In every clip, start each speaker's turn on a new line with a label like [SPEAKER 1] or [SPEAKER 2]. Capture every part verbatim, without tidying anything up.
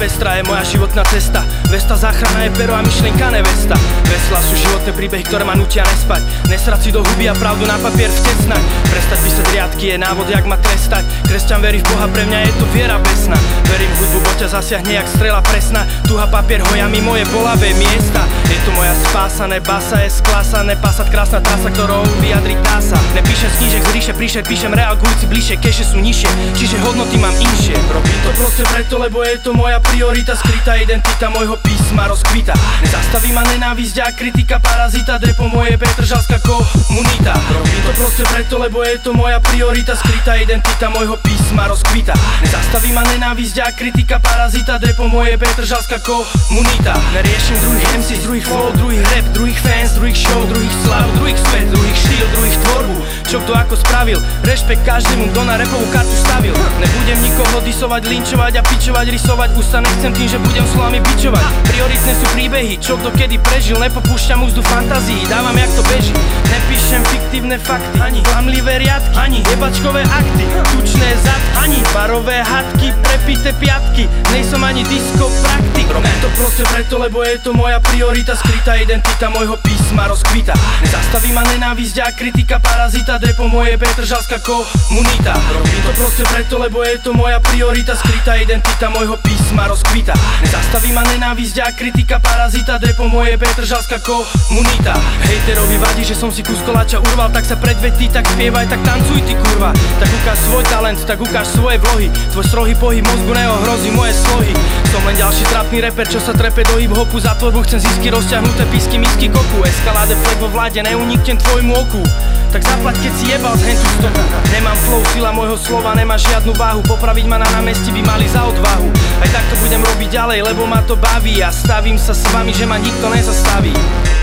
[SPEAKER 1] pestrá je moja životná cesta. Vesta záchrana je pero a myšlienka nevesta. Veslá sú životné príbehy, ktoré ma nutia nespať. Nesrať si do huby a pravdu na papier vtecnať. Prestať písať riadky je návod, jak ma trestať. Kresťan verí v Boha, pre mňa je to viera besná. Verím v hudbu, bo ťa zasiahne jak strela presná. Tuha papier hoja mi moje bolavé miesta. Je to moja spásané, basa je sklasané. Pásať krásna trasa, ktorou vyjadri tása. Nepíšem z knížek z ríše, príšer, píšem reál, ulici bližšie, keše sú nižšie, čiže hodnoty mám inšie. Robím to proste preto, lebo je to moja priorita. Skrytá identita môjho písma rozkvita. Nezastaví ma nenávisť a kritika, parazita. Depo moje petržalská komunita. Robím to proste preto, lebo je to moja priorita. Skrytá identita môjho písma rozkvita. Nezastaví ma nenávisť a kritika, parazita. Depo moje petržalská komunita. Neriešim druhých em cé, druhých flow, druhých rap, druhých fans, druhých show, druhých slav, druhých svet, druhých štýl, druhých tvorbu. Čo kto ako spravil, rešpekt každému, kto na rapovú kartu stavil. Nebudem nikoho disovať, linčovať a pičovať, rysovať ústa, nechcem tým, že budem slovami bičovať. Prioritné sú príbehy, čo kto kedy prežil, nepopúšťam úzdu fantázií, dávam jak to beží. Nepíšem fiktívne fakty, ani klamlivé riadky, ani jebačkové akty, tučné zadky, ani barové hadky, prepité piatky, nejsom ani disco praktik. Robím to proste preto, lebo je to moja priorita. Skrytá identita môjho písma rozkvita. Nezastaví ma nenávisť a kritika, parazita. Depo moje petržalská komunita. Robím to proste preto, lebo je to moja priorita. Skrytá identita môjho písma rozkvita. Nezastaví ma nenávisť a kritika, parazita. Depo moje petržalská komunita. Hejterovi vadí, že som si kus koláča urval, tak sa predvetí, tak spievaj, tak tancuj ty kurva. Tak ukáž svoj talent, tak ukáž svoje vlohy. Tvoj strohý pohyb mozgu neohrozí moje slohy. Som len ďalší trapný reper, čo sa trepe do hip-hopu. Za tvorbu chcem zisky, rozťahnuté písky, misky koku. Eskaláde flek vo vláde, neuniknem tvojmu oku. Tak zaplať, keď si jebal z hentu stoku. Nemám flow, sila môjho slova nemá žiadnu váhu. Popraviť ma na námestí by mali za odvahu. Aj tak to budem robiť ďalej, lebo ma to baví. A stavím sa s vami, že ma nikto nezastaví.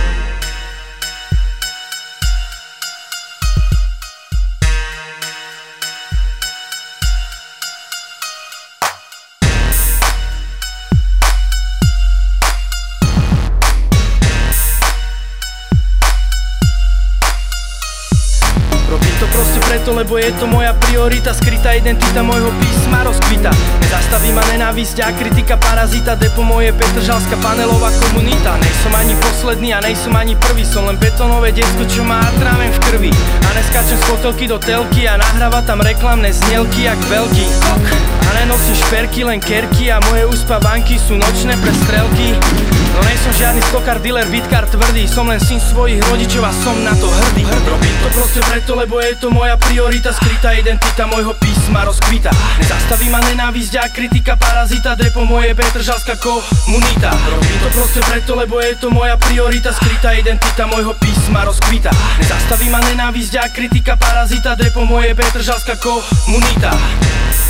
[SPEAKER 1] Preto, lebo je to moja priorita. Skrytá identita môjho písma rozkvita. Nezastaví ma nenávisť a kritika, parazita. Depo moje petržalská panelová komunita. Nejsom ani posledný a nejsom ani prvý. Som len betónové decko, čo má atrávem v krvi. A neskáčem z fotelky do telky a nahráva tam reklamné znielky jak veľký kok. A nenosím šperky, len kerky a moje uspávanky sú nočné prestrelky. No nejsom žiadny stokár, dealer, bitkár tvrdý. Som len syn svojich rodičov a som na to hrdý. Robím to proste preto, lebo je to moja priorita. Skrytá identita môjho písma rozkvita. Nezastaví ma nenávisť a kritika, parazita. Depo moje petržalská komunita. Robím to proste preto, lebo je to moja priorita. Skrytá identita môjho písma rozkvita. Nezastaví ma nenávisť a kritika, parazita. Depo moje petržalská komunita.